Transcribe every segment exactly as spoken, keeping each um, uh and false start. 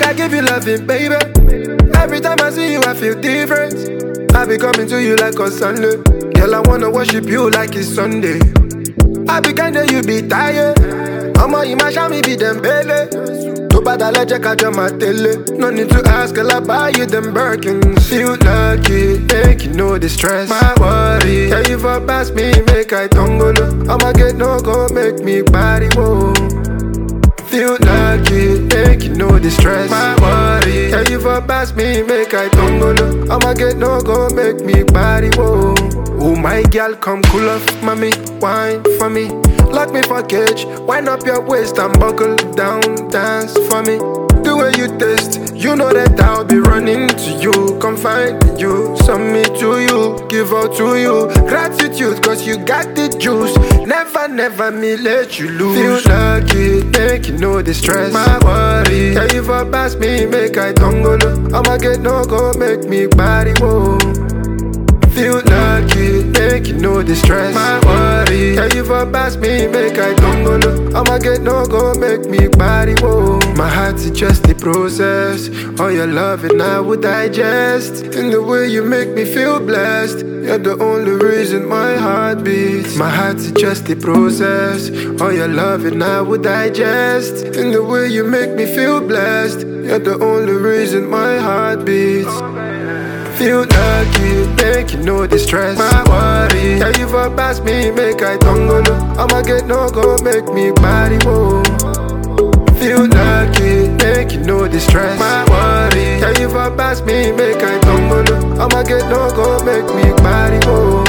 I give you loving, baby. Every time I see you, I feel different. I be coming to you like on Sunday. Girl, I wanna worship you like it's Sunday. I be kinda, you be tired. I'ma imagine me be them belly. Too bad I let you catch on my tele. No need to ask, girl, I buy you them Birkins. Feel lucky, make you know the stress. My worry, yeah, you for pass me, make I tumble. I'ma get no go, make me body whoa. Feel lucky, make you know the stress. My worry, yeah, you for pass me, make I tumble. I'ma get no go, make me body whoa. Oh my girl, come cool off, mommy, wine for me. Lock me for cage, wind up your waist and buckle down, dance for me. The way you taste, you know that I'll be running to you. Come find you, submit to you, give out to you. Gratitude, cause you got the juice. Never, never me let you lose. Feel lucky, make you know the stress. My worry, yeah, you for pass me, make I tumble. I'ma get no go, make me body whoa. Feel lucky, make you know the stress. My worry, yeah, you for pass me, make I tumble. I'ma get no go, make me body whoa. My heart's just the process. All your loving I would digest. In the way you make me feel blessed. You're the only reason my heart beats. My heart's just the process. All your loving I would digest. In the way you make me feel blessed. You're the only reason my heart beats. Feel lucky, make you know the stress. My worry, yeah, you for pass me, make I tumble. I'ma get no go, make me body whoa. Feel lucky, make you know the stress. My worry, yeah, you for pass me, make I tumble. I'ma get no go, make me body whoa.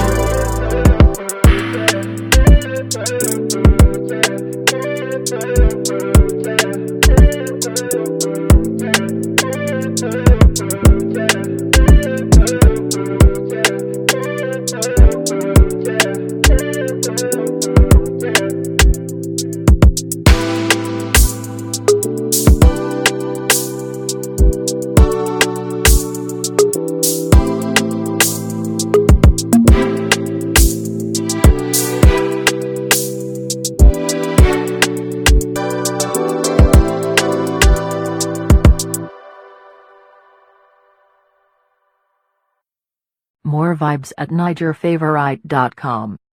More vibes at niger favorite dot com.